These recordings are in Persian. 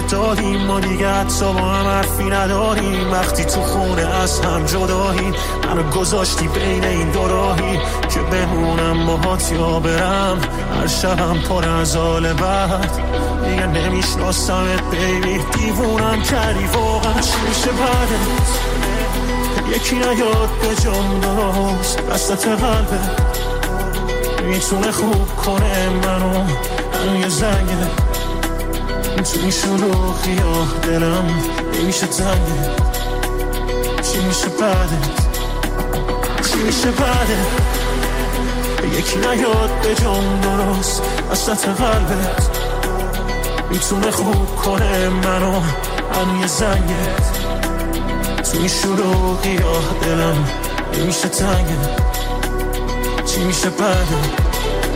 دادیم، ما دیگه حتی با هم حرفی نداریم. وقتی تو خونه از هم جداییم، منو گذاشتی بین این دو راهی که بمونم باهات یا برم. هر شبم پر از حال بد، دیگه نمیشناسمت بیبی. دیوونم کردی واقعا، چی میشه بعدت؟ یکی نیاد به جام درست وسط قلبت، میتونه خوب کنه منو. الان یه زنگه تو این شلوغی ها دلم نمیشه تنگه. چی میشه بعدت؟ چی میشه بعدت؟ یکی نیاد به جام درست وسط قلبت، میتونه خوب کنه منو. الان یه زنگه تو این شلوغی ها دلم نمیشه تنگه. چی میشه بعدت؟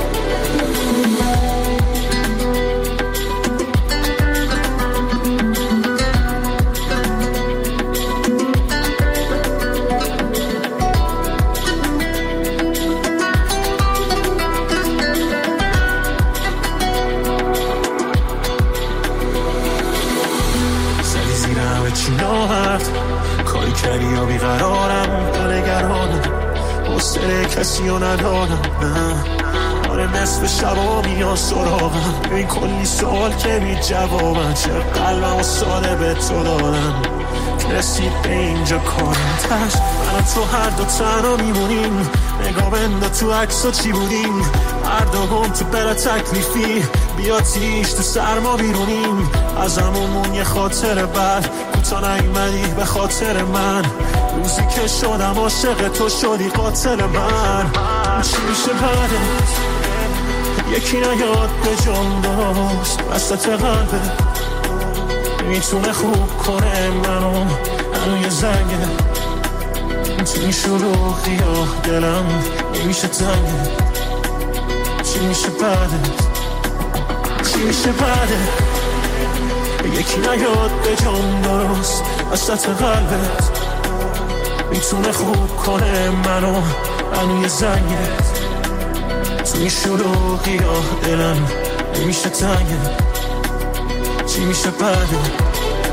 کاری کردی یا بیقرارم، نگرانم حوصله کسی رو ندارم. نه آره نصف شبا میان سراغم، این کلی سوال که بی جوابم. چه قلبم و ساده به تو دادم که رسید به اینجا کارم تش. من تو هر دو تنها میمونیم، نگاه بنده تو عکسا چی بودیم. هر دو گم تو بلا تکلیفی، بیا تیش تو سرما بیرونیم. از همون یه خاطر بد کوتا نیومدی به خاطر من. روزی که شدم عاشق تو شدی قاتل من. چی میشه بعدت؟ یکی نیاد به جام درست وسط قلبت، میتونه خوب کنه منو. الان یه زنگه تو این شلوغی ها دلم نمیشه تنگه. چی میشه بعدت؟ چی میشه بعدت؟ یکی نیاد به جام درست وسط قلبت، میتونه خوب کنه منو. الان یه زنگه تو این شلوغی ها دلم نمیشه تنگه. چی میشه بعدت؟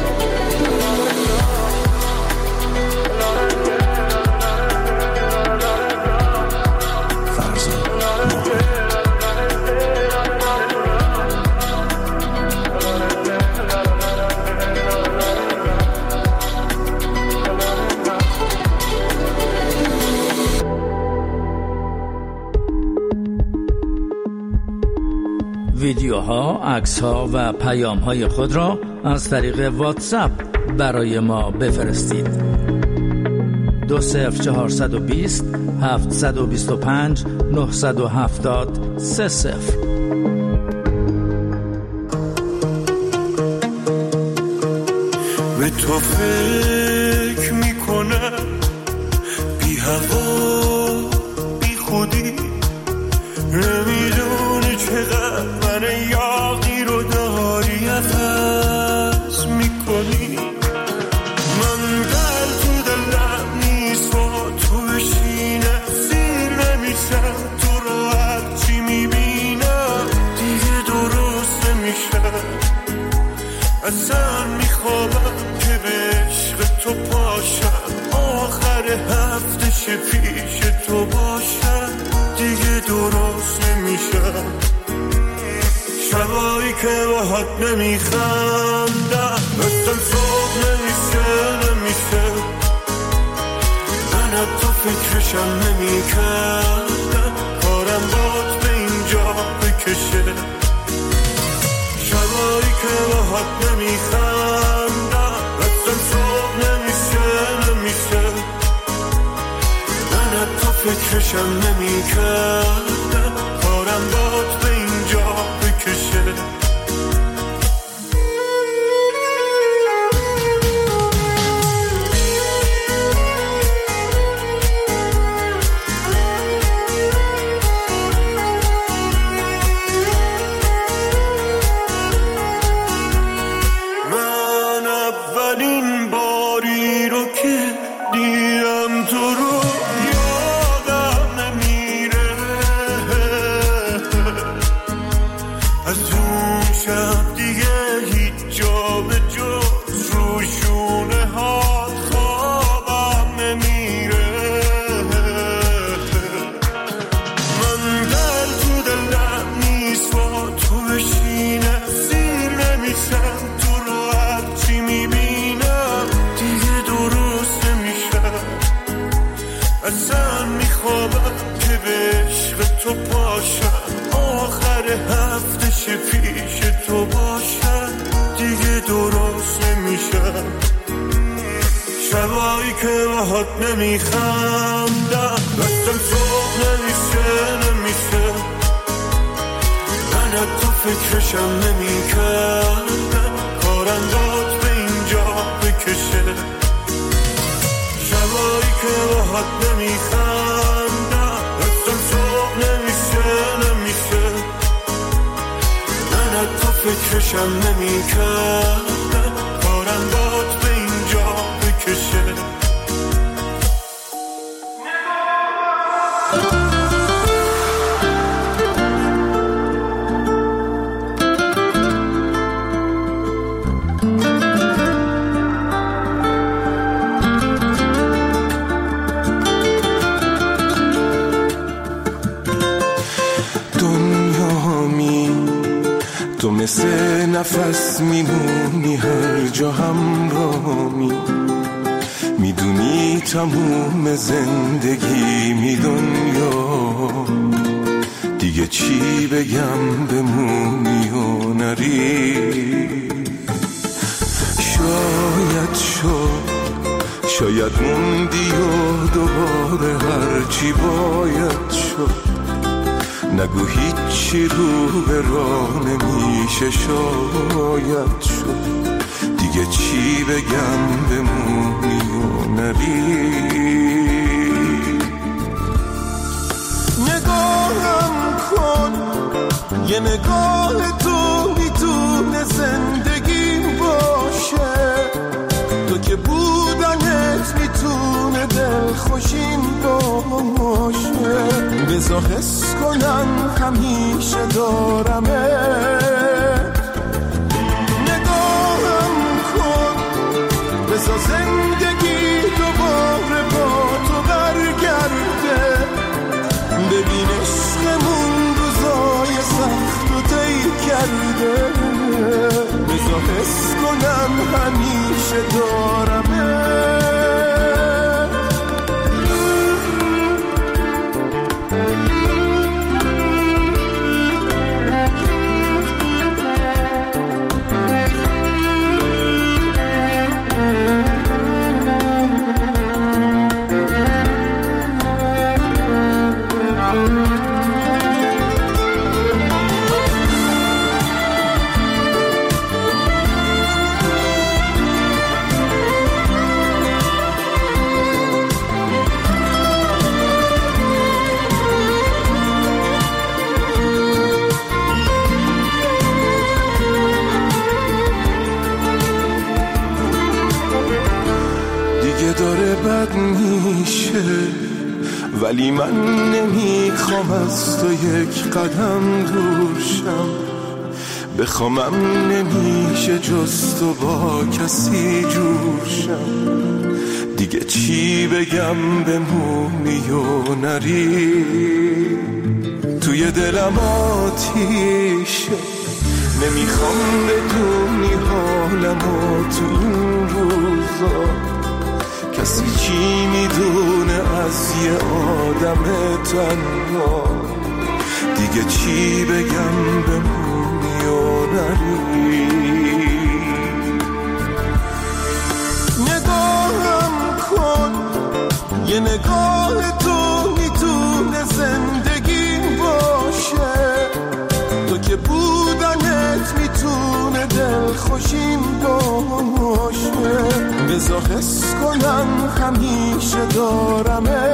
ویدیوها، عکس‌ها و پیام‌های خود را از طریق واتساپ برای ما بفرستید. 20420 725 970 30. به تو فکر میکنم بی هوا بی خودی، نمیدونی چقدر من یاقی رو داری عوض میکنی. من در تو دلم نیست با تو بشینم، سیر نمیشم تو رو هرچی میبینم دیگه درست نمیشم. اصلا میخوابم که به عشق تو پاشم، آخر هفته پیش تو باشم دیگه درست نمیشم. شبایی که باهات نمیخندم اصلا صبح نمیشه. من تو فکرشم نمیکردم، کارم باد به اینجا بکشه. شبایی که باهات نمیخندم اصلا صبح نمیشه. من تو فکرشم نمیکردم، کارم باد به اینجا بکشه. من اولین باری رو که دیدم تو رو یادم نمیره. از اون اصلا میخوابم که به عشق تو پاشم، آخر هفته پیش تو باشم، دیگه درست نمیشم شبایی که باهات نمیخندم، دستم صبح نمیشه من تو فکرشم نمیکردم، کارم داد به اینجا بکشه شبایی که باهات نمیخندم، دستم صبح نمیشه من تو فکرشم نمیکردم، کارم داد به اینجا بکشه. تو مثل نفس میمونی هر جا همراهمی، میدونی تموم زندگی می دنیا، دیگه چی بگم بمونی و نری. شاید موندی و دوباره هرچی باید شد، نگو هیچی رو به راه نمیشه شاید شد، دیگه چی بگم بمونی و نری. نگاهم کن یه نگاه تو میتونه زندگی باشه، تو که بودنت میتونه دلخوشیم باشه، بذار حس کنم همیشه دارمه. نگاهم کن بذار زندگی دوباره با تو برگرده، ببین عشقمون روزای سخت و طی کرده، بذار حس کنم همیشه دارمه. داره بد میشه ولی من نمیخوام از تو یک قدم دور شم، بخوامم نمیشه جز تو با کسی جور شم، دیگه چی بگم بمونی و نری. توی دلم آتیشه نمیخوام بدونی حالمو تو این روزا، کسی چی میدونه از یه آدم تنها، دیگه چی بگم بمونی و نری. نگاهم کن یه نگاه تو میتونه زندگی باشه، تو که بودنت میتونه دلخوشیم باشه، بذار حس کنم همیشه دارمه.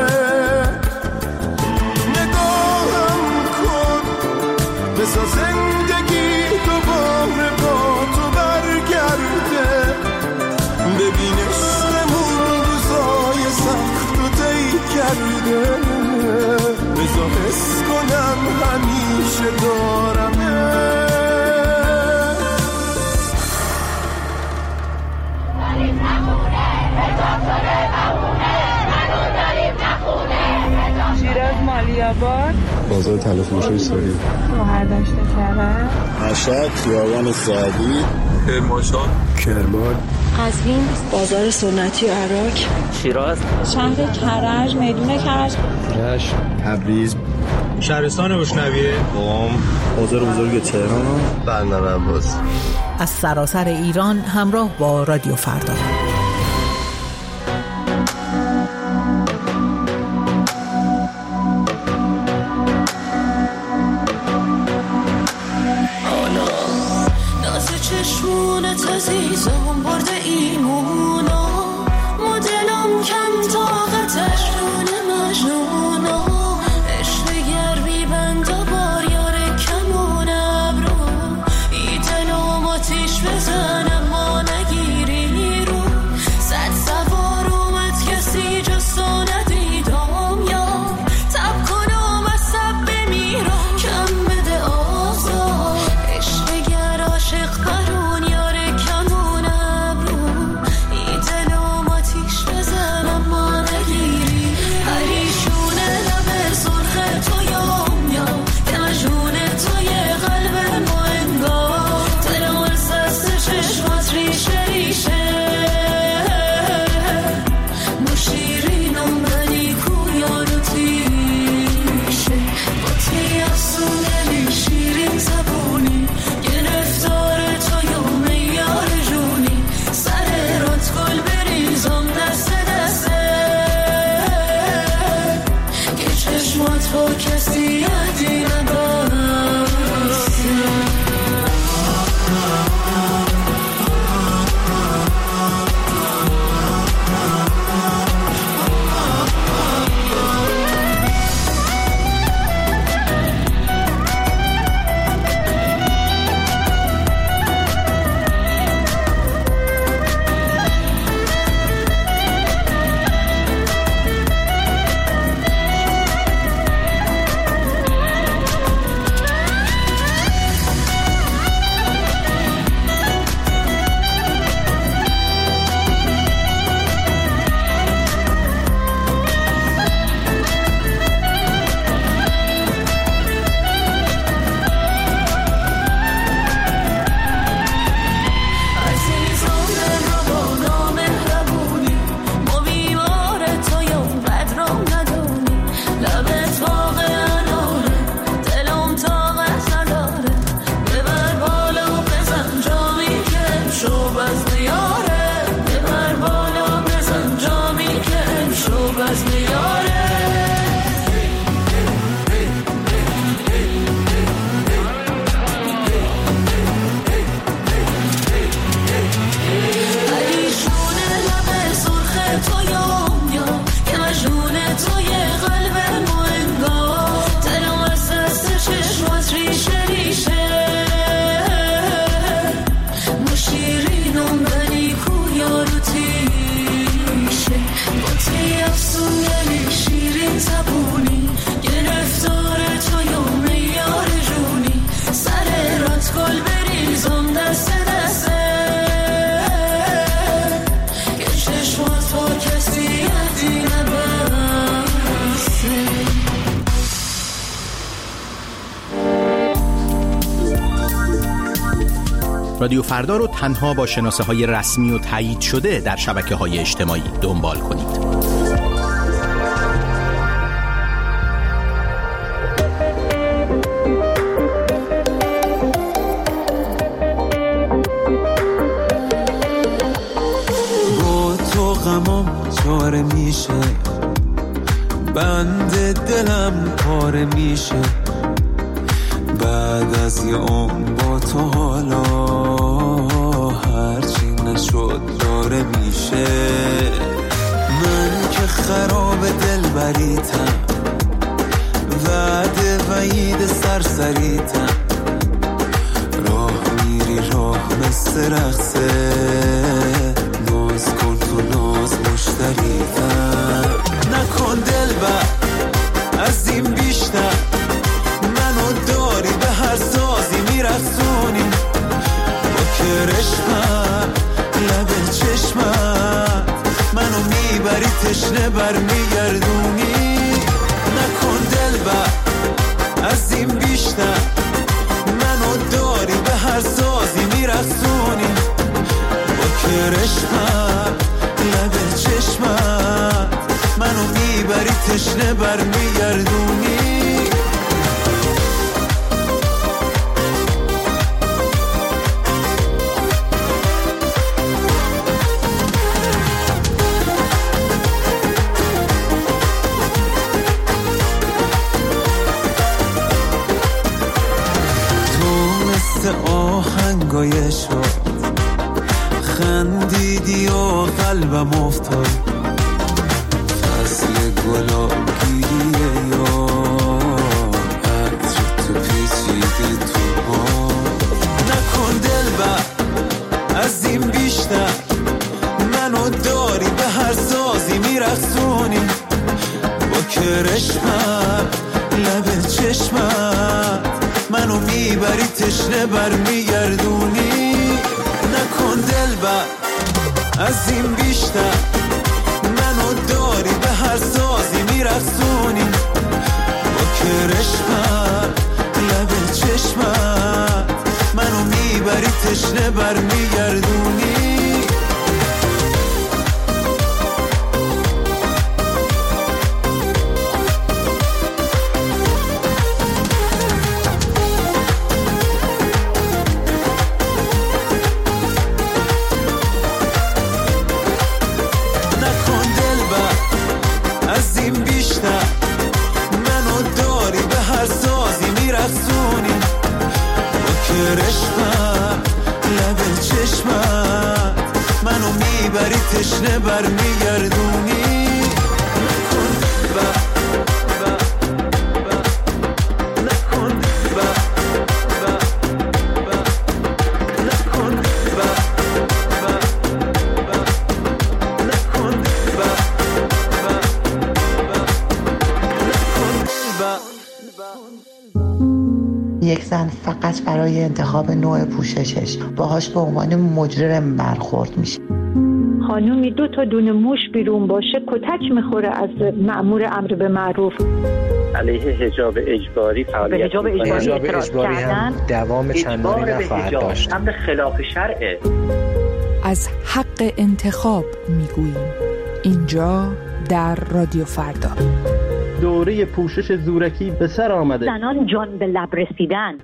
نگاهم کن بذار زندگی دوباره با تو برگرده، ببین عشقمون روزای سخت و طی کرده، بذار حس کنم همیشه دارمه. شیراز مالیاباد، بازار طلا فروش سوری، مهردشت کرد، مشهد، خیابان سعدی، کرمانشاه، کرمان. قزوین، بازار سنتی عراق، شیراز، شهر کرج، میدون کرج، رشت، تبریز، شهرستان بوشنویه، قم، بازار بزرگ تهران، بندر عباس. از سراسر ایران همراه با رادیو فردا. چشمونت عزیزم برده ایمونا، مدلم کم طاقتش رونه مجنونا، عشق گرمی بند و بار یار کمون ابرو، ای دلم آتیش بزنم ما نگیری رو، صد سوار اومد کسی جستو ندیدم یا تب کنم از سب بمیرم کم بده آزار، عشق گر عاشق برون یار کمون ابرو، ای دلم آتیش بزنم ما نگیری، پریشونه لب سرخ تو یام یا که مجنونه توی قلب ما انگار، دلم از دست چشمات ریشه ریشه، ما شیرینم ولی کو یارو تیشه، با تی افسونه شیرین زبونی گرفتار تو یوم یار جونی، سر رات گل بریزم دست دسته که چشمات با کسی یادی نباسته. رادیو فردا رو تنها با شناسه‌های رسمی و تایید شده در شبکه‌های اجتماعی دنبال کنید. با تو غمام چاره میشه، بند دلم پاره میشه، بعد از یه عمر با تو حالا هرچی نشد داره میشه، من که خراب دل بریتم، وعده وعید سرسریتم، راه میری راه مثل رقصه، ناز کن تو ناز مشتریتم، نکن دل بر از این بیشتر، منو داری به هر سازی میرسونی، با کرشمم لب چشمت منو میبری تشنه بر میگردونی، نکن دل بر از این بیشتر، منو داری به هر سازی میرسونی، با کرشمم عشقم لب چشمم منو میبری تشنه برمیگردونی آهنگای شد خندیدی و قلبم افتاد فصل گلابیه یا عطر تو پیچیده تو ما نکن دلبر از این بیشتر منو داری به هر سازی میرقصونی با کرشمم لب چشمم منو میبری تشنه برمیگردونی نکن دلبر از این بیشتر منو داری به هر سازی میرقصونی با کرشمم لب چشمم منو میبری تشنه برمیگردونی تشنه برمیگردونی یک زن فقط برای انتخاب نوع پوششش باهاش به عنوان مجرم برخورد میشه. خانومی 2 تا دونه موش بیرون باشه کتک میخوره از مأمور امر به معروف. علیه حجاب اجباری فعالیت حجاب اجباری هم دوام چندانی نخواهد داشت. امر خلاف شرعه. از حق انتخاب میگوییم اینجا در رادیو فردا. دوره پوشش زورکی به سر آمده. زنان جان به لب رسیدن.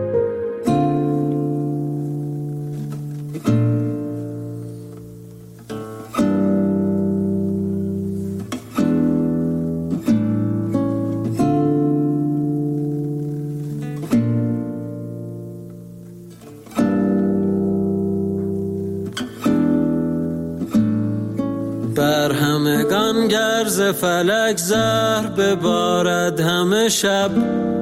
بر همگان گرز فلک زهر ببارد همه شب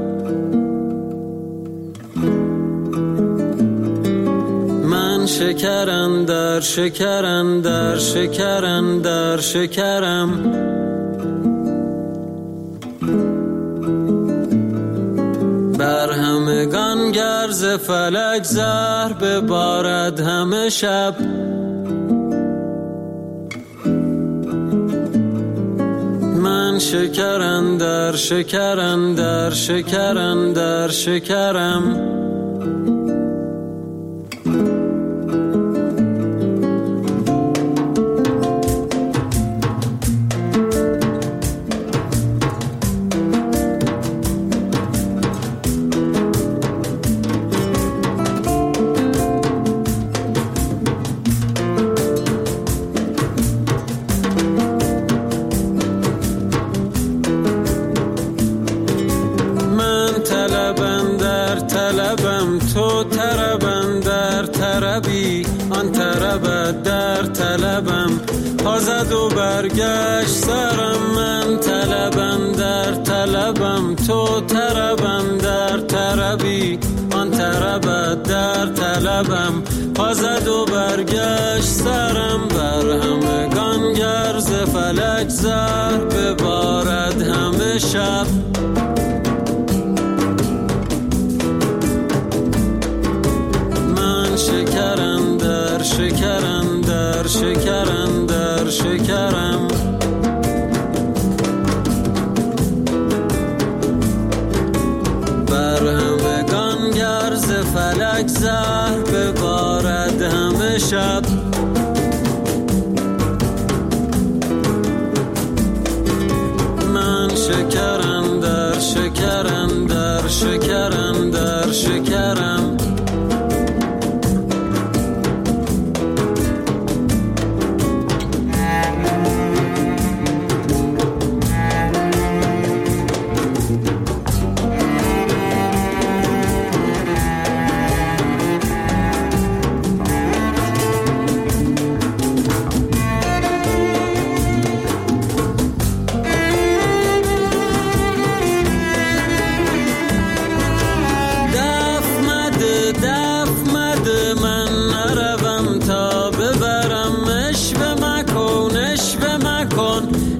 من شکرم در شکرم در شکرم در شکرم بر همگان گرز فلک زهر ببارد همه شب من شکرم در شکرم در شکرم در شکرم زد و برگشت سرم من طلبم در طلبم تو طربم در طربی آن طربت در طلبم زد و برگشت سرم بر همگان گرز فلک زهر ببارد همه شب من شکرم در شکرم در شکرم در شکرم بر همگان گرز فلک زهر ببارد همه شب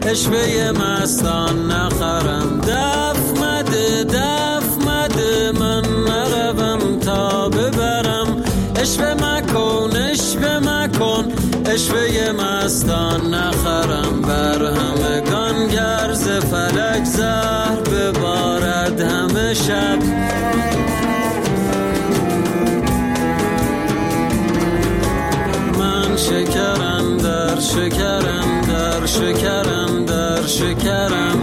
اشوه مستان نخرم. دف مده من نروم تا ببرم. اشوه مکن اشوه مستان نخرم. بر همگان گرز فلک زهر ببارد همه شب. من شکرم در شکرم در شکرم در شکرم.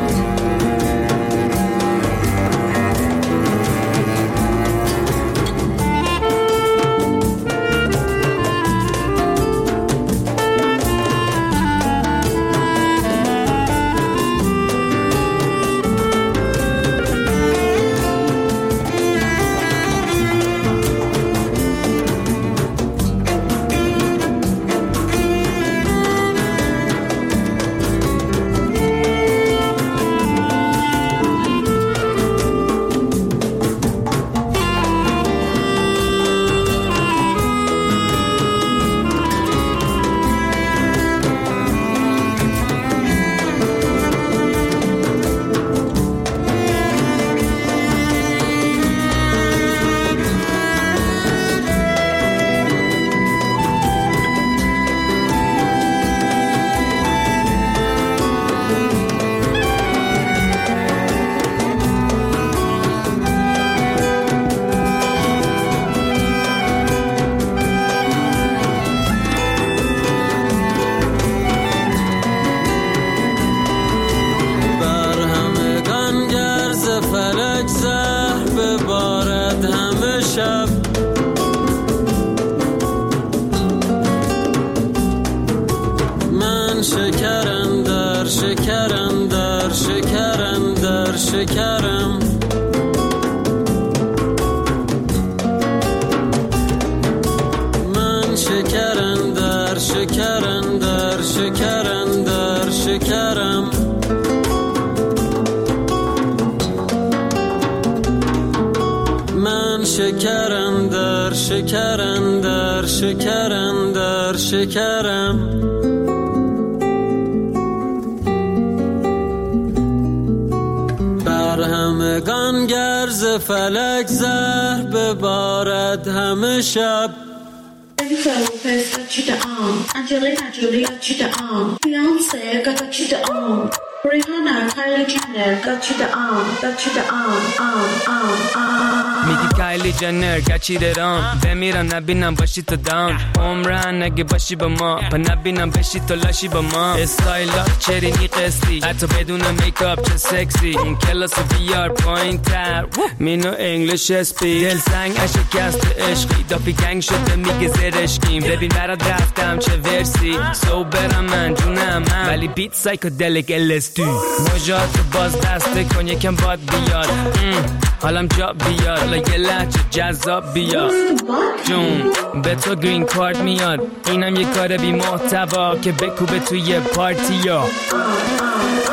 شکرم من شکرم در شکرم در شکرم در شکرم من شکرم در شکرم در شکرم در شکرم همگان گرز فلک زهر ببارد همه شب. Angelina Jolie got you the arm. Beyonce got you the arm. Rihanna, Kylie Jenner got you the arm. Got you the arm. میگی کایلی جنر گچیدرام بمیرم نبینم باشی تو دام عمرن اگه باشی با ما پا نبینم بشی تو لاشی با ما استایلات چرینی قسطی حتی بدون میکاپ چه سکسی اون کلاس بیار پایین تر مینو انگلیش اسپی دل سنگ اشکست عشقی دافی گنگ شده میگه زرشکیم ببین برات رفتم چه ورسی سو برم من جونم من ولی بیت سایکودلیک LSD مجات باز دسته کن یکم باد بیاد حالم جا بیاد حالا یه لحجه جذاب بیاد جون به تو گرین کارت میاد اینم یه کار بی محتوا که بکوبه توی پارتیا